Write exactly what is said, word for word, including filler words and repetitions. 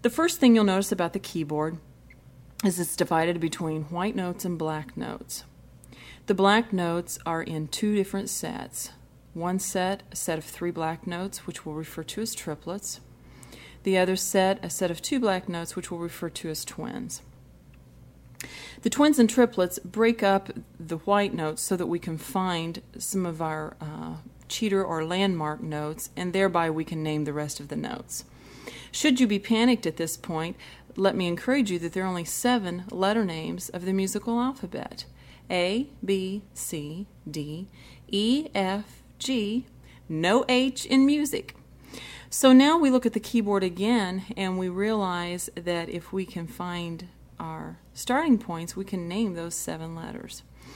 The first thing you'll notice about the keyboard is it's divided between white notes and black notes. The black notes are in two different sets. One set, a set of three black notes, which we'll refer to as triplets. The other set, a set of two black notes, which we'll refer to as twins. The twins and triplets break up the white notes so that we can find some of our uh, cheater or landmark notes, and thereby we can name the rest of the notes. Should you be panicked at this point, let me encourage you that there are only seven letter names of the musical alphabet. A, B, C, D, E, F, G, no H in music. So now we look at the keyboard again and we realize that if we can find our starting points, we can name those seven letters.